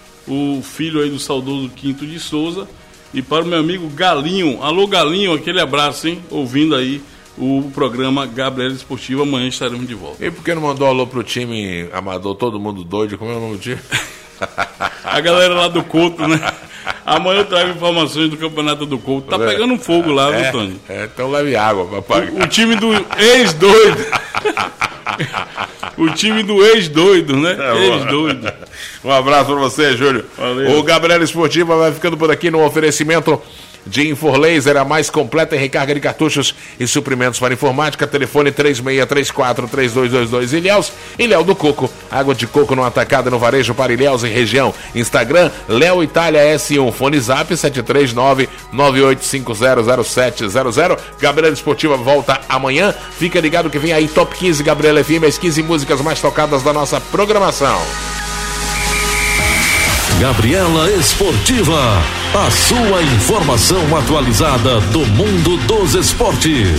o filho aí do saudoso Quinto de Souza, e para o meu amigo Galinho. Alô, Galinho, aquele abraço, hein? Ouvindo aí o programa Gabriela Esportiva. Amanhã estaremos de volta. E por que não mandou alô pro time amador, todo mundo doido? Como é o nome do time? A galera lá do Couto, né? Amanhã eu trago informações do Campeonato do Couto. Tá pegando fogo lá, viu, Tony? É, então leve água, papai. O, o time do ex-doido. O time do ex-doido, né? É, Ex-doido. Um abraço pra você, Júlio. Valeu. O Gabriela Esportiva vai ficando por aqui no oferecimento de Inforlaser, a mais completa em recarga de cartuchos e suprimentos para informática. Telefone três seis três quatro, três dois dois dois. Ilhéus, Ilhéu do Coco, água de coco no atacado e no varejo para Ilhéus e região. Instagram, Léo Itália S um, fone zap sete três nove, nove oito cinco zero, zero sete zero zero. Gabriela Esportiva volta amanhã. Fica ligado que vem aí Top quinze Gabriela F M, as quinze músicas mais tocadas da nossa programação. Gabriela Esportiva, a sua informação atualizada do mundo dos esportes.